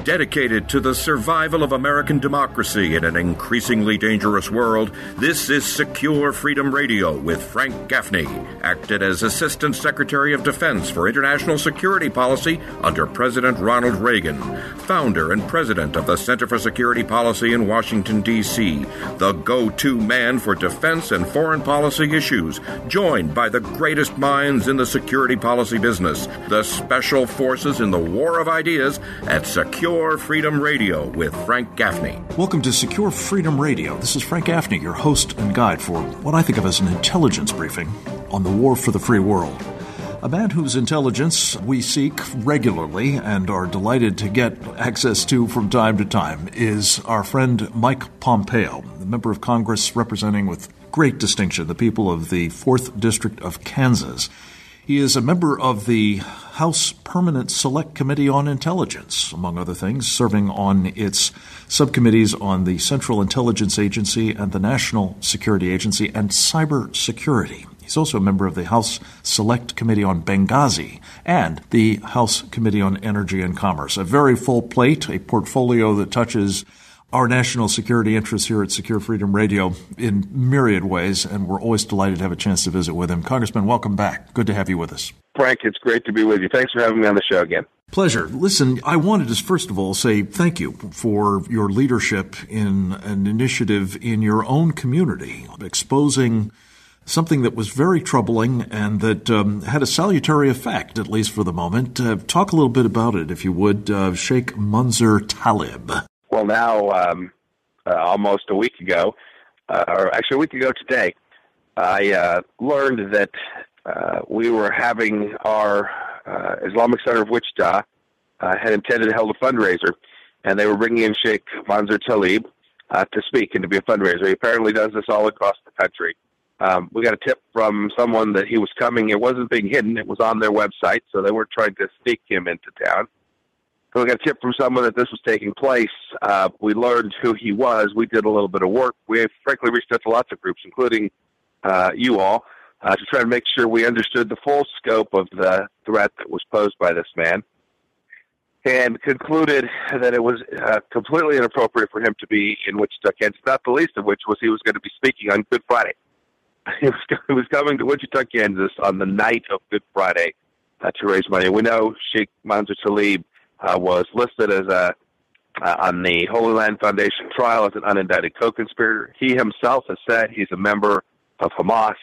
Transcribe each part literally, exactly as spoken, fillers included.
Dedicated to the survival of American democracy in an increasingly dangerous world, this is Secure Freedom Radio with Frank Gaffney, acted as Assistant Secretary of Defense for International Security Policy under President Ronald Reagan, founder and president of the Center for Security Policy in Washington, D C, the go-to man for defense and foreign policy issues, joined by the greatest minds in the security policy business, the special forces in the war of ideas at Secure Freedom Radio with Frank Gaffney. Welcome to Secure Freedom Radio. This is Frank Gaffney, your host and guide for what I think of as an intelligence briefing on the war for the free world. A man whose intelligence we seek regularly and are delighted to get access to from time to time is our friend Mike Pompeo, the member of Congress representing with great distinction the people of the fourth District of Kansas. He is a member of the House Permanent Select Committee on Intelligence, among other things, serving on its subcommittees on the Central Intelligence Agency and the National Security Agency and Cyber Security. He's also a member of the House Select Committee on Benghazi and the House Committee on Energy and Commerce. A very full plate, a portfolio that touches our national security interests here at Secure Freedom Radio in myriad ways, and we're always delighted to have a chance to visit with him. Congressman, welcome back. Good to have you with us. Frank, it's great to be with you. Thanks for having me on the show again. Pleasure. Listen, I wanted to first of all say thank you for your leadership in an initiative in your own community, exposing something that was very troubling and that um, had a salutary effect, at least for the moment. Uh, talk a little bit about it, if you would. Uh, Sheikh Mansour Tlaib. Well, now, um, uh, almost a week ago, uh, or actually a week ago today, I uh, learned that uh, we were having our uh, Islamic Center of Wichita uh, had intended to hold a fundraiser, and they were bringing in Sheikh Mansour Tlaib uh, to speak and to be a fundraiser. He apparently does this all across the country. Um, we got a tip from someone that he was coming. It wasn't being hidden. It was on their website, so they weren't trying to sneak him into town. So we got a tip from someone that this was taking place. Uh, we learned who he was. We did a little bit of work. We frankly reached out to lots of groups, including uh, you all, uh, to try to make sure we understood the full scope of the threat that was posed by this man, and concluded that it was uh, completely inappropriate for him to be in Wichita, Kansas, not the least of which was he was going to be speaking on Good Friday. He was, he was coming to Wichita, Kansas on the night of Good Friday uh, to raise money. We know Sheikh Mansour Tlaib Uh, was listed as a uh, on the Holy Land Foundation trial as an unindicted co-conspirator. He himself has said he's a member of Hamas.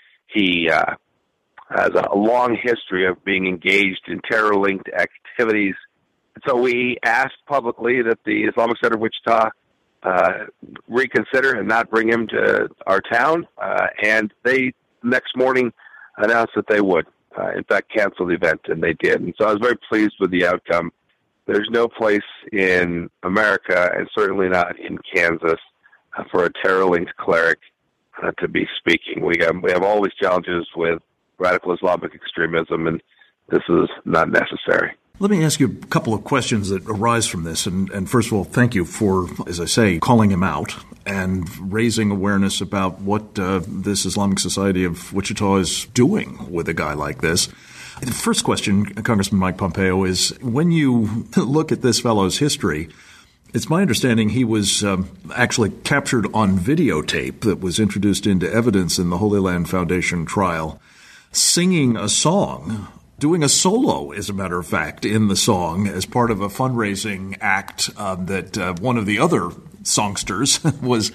He uh, has a long history of being engaged in terror-linked activities. And so we asked publicly that the Islamic Center of Wichita uh, reconsider and not bring him to our town. Uh, and they, next morning, announced that they would, uh, in fact, cancel the event, and they did. And so I was very pleased with the outcome. There's no place in America, and certainly not in Kansas, uh, for a terror-linked cleric uh, to be speaking. We have, we have all these challenges with radical Islamic extremism, and this is not necessary. Let me ask you a couple of questions that arise from this. And, and first of all, thank you for, as I say, calling him out and raising awareness about what uh, this Islamic Society of Wichita is doing with a guy like this. The first question, Congressman Mike Pompeo, is when you look at this fellow's history, it's my understanding he was um, actually captured on videotape that was introduced into evidence in the Holy Land Foundation trial, singing a song, doing a solo, as a matter of fact, in the song as part of a fundraising act uh, that uh, one of the other songsters was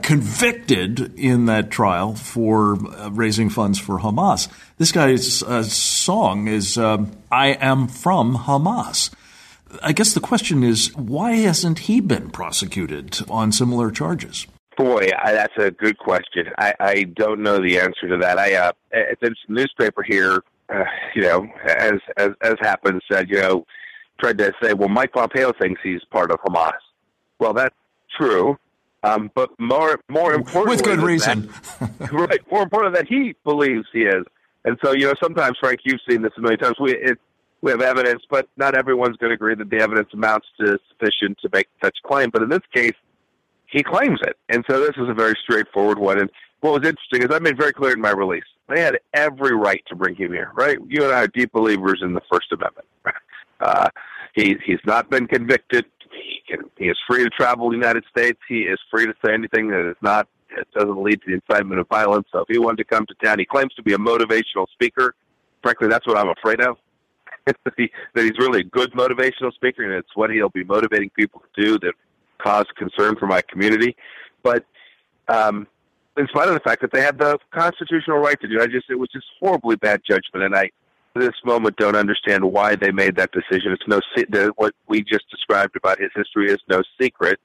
convicted in that trial for uh, raising funds for Hamas. This guy's uh, song is um, I Am From Hamas. I guess the question is, why hasn't he been prosecuted on similar charges? Boy, I, that's a good question. I, I don't know the answer to that. I uh, it's a newspaper here, uh, you know, as as as happens, said, you know, tried to say, well, Mike Pompeo thinks he's part of Hamas. Well, that's true, um, but more more importantly, with good reason, that, right? More important that he believes he is, and so you know, sometimes, Frank, you've seen this a million times. We it, we have evidence, but not everyone's going to agree that the evidence amounts to sufficient to make such a claim. But in this case, he claims it, and so this is a very straightforward one. And what was interesting is I made very clear in my release they had every right to bring him here. Right? You and I are deep believers in the First Amendment. Uh, he he's not been convicted can, he is free to travel the United States. He is free to say anything that is not, it doesn't lead to the incitement of violence. So if he wanted to come to town, he claims to be a motivational speaker. Frankly, that's what I'm afraid of. that, he, that he's really a good motivational speaker, and it's what he'll be motivating people to do that cause concern for my community. But um, in spite of the fact that they have the constitutional right to do it, I just, it was just horribly bad judgment, and I, to this moment, don't understand why they made that decision. It's no the, what we just described about his history is no secret,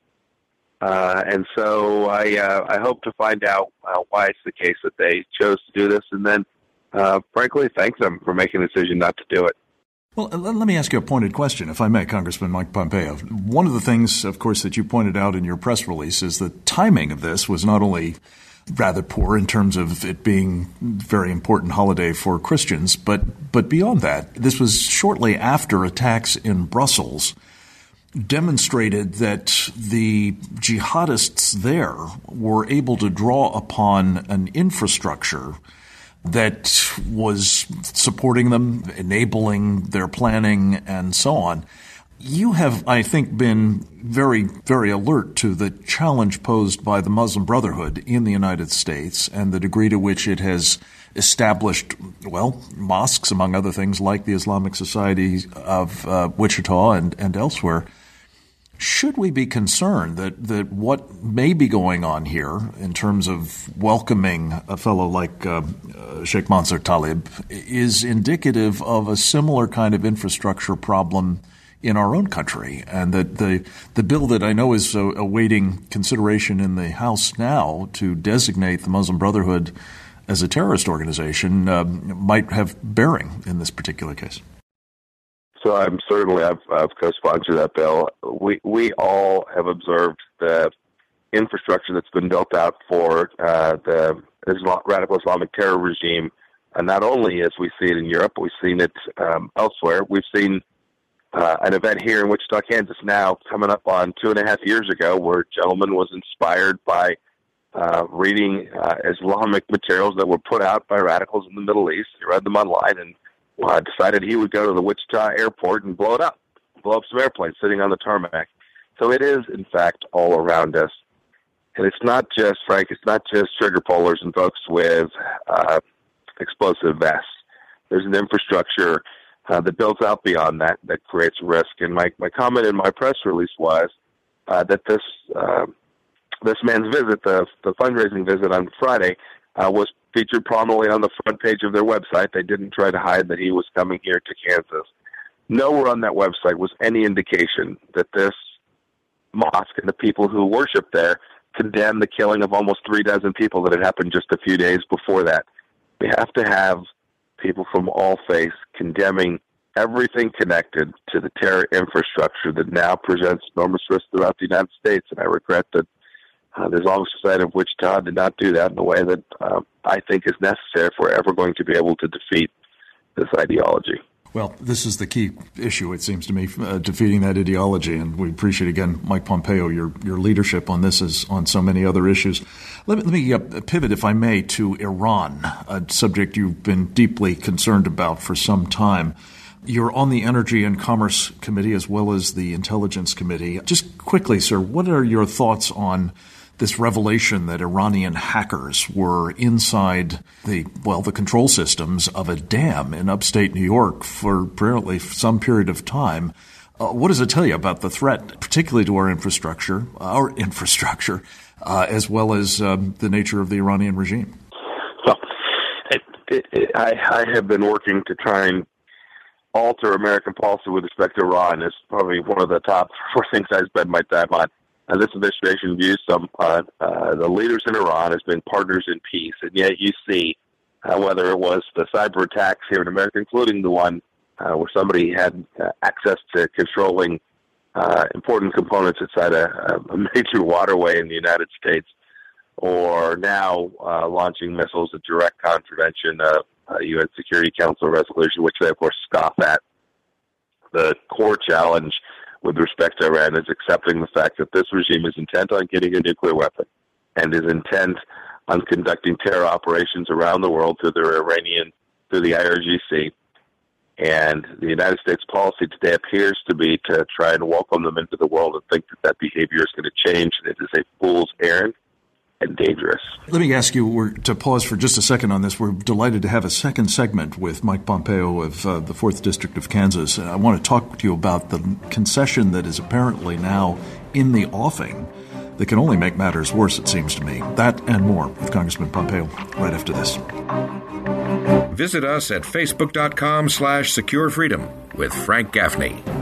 uh, and so I uh, I hope to find out uh, why it's the case that they chose to do this, and then, uh, frankly, thank them for making the decision not to do it. Well, let me ask you a pointed question, if I may, Congressman Mike Pompeo. One of the things, of course, that you pointed out in your press release is the timing of this was not only rather poor in terms of it being a very important holiday for Christians, but but beyond that, this was shortly after attacks in Brussels demonstrated that the jihadists there were able to draw upon an infrastructure that was supporting them, enabling their planning, and so on. You have, I think, been very, very alert to the challenge posed by the Muslim Brotherhood in the United States and the degree to which it has established, well, mosques, among other things, like the Islamic Society of uh, Wichita and, and elsewhere. Should we be concerned that, that what may be going on here in terms of welcoming a fellow like uh, uh, Sheikh Mansour Tlaib is indicative of a similar kind of infrastructure problem in our own country, and that the the bill that I know is uh, awaiting consideration in the House now to designate the Muslim Brotherhood as a terrorist organization uh, might have bearing in this particular case? So I'm certainly, I've, I've co-sponsored that bill. We we all have observed the infrastructure that's been built out for uh, the Islam, radical Islamic terror regime, and not only as we see it in Europe, we've seen it um, elsewhere. We've seen uh, an event here in Wichita, Kansas now coming up on two and a half years ago where a gentleman was inspired by uh, reading uh, Islamic materials that were put out by radicals in the Middle East. He read them online and Well, I decided he would go to the Wichita airport and blow it up, blow up some airplanes sitting on the tarmac. So it is, in fact, all around us. And it's not just, Frank, it's not just trigger pullers and folks with uh, explosive vests. There's an infrastructure uh, that builds out beyond that that creates risk. And my, my comment in my press release was uh, that this uh, this man's visit, the, the fundraising visit on Friday, uh, was featured prominently on the front page of their website. They didn't try to hide that he was coming here to Kansas. Nowhere on that website was any indication that this mosque and the people who worship there condemned the killing of almost three dozen people that had happened just a few days before that. We have to have people from all faiths condemning everything connected to the terror infrastructure that now presents enormous risk throughout the United States. And I regret that Uh, the Islamic Society of Wichita did not do that in a way that uh, I think is necessary if we're ever going to be able to defeat this ideology. Well, this is the key issue, it seems to me, uh, defeating that ideology. And we appreciate, again, Mike Pompeo, your your leadership on this as on so many other issues. Let me, let me uh, pivot, if I may, to Iran, a subject you've been deeply concerned about for some time. You're on the Energy and Commerce Committee as well as the Intelligence Committee. Just quickly, sir, what are your thoughts on this revelation that Iranian hackers were inside the, well, the control systems of a dam in upstate New York for apparently some period of time? Uh, what does it tell you about the threat, particularly to our infrastructure, our infrastructure, uh, as well as um, the nature of the Iranian regime? Well, it, it, it, I, I have been working to try and alter American policy with respect to Iran. It's probably one of the top four things I spend my time on. And this administration views some uh, uh, the leaders in Iran as being partners in peace, and yet you see uh, whether it was the cyber attacks here in America, including the one uh, where somebody had uh, access to controlling uh, important components inside a, a major waterway in the United States, or now uh, launching missiles at direct contravention of a U N Security Council resolution, which they, of course, scoff at. The core challenge with respect to Iran is accepting the fact that this regime is intent on getting a nuclear weapon and is intent on conducting terror operations around the world through the Iranian, through the I R G C. And the United States policy today appears to be to try and welcome them into the world and think that that behavior is going to change. And it is a fool's errand and dangerous. Let me ask you we're, to pause for just a second on this. We're delighted to have a second segment with Mike Pompeo of uh, the fourth District of Kansas. I want to talk to you about the concession that is apparently now in the offing that can only make matters worse, it seems to me. That and more with Congressman Pompeo right after this. Visit us at facebook.com slash secure freedom with Frank Gaffney.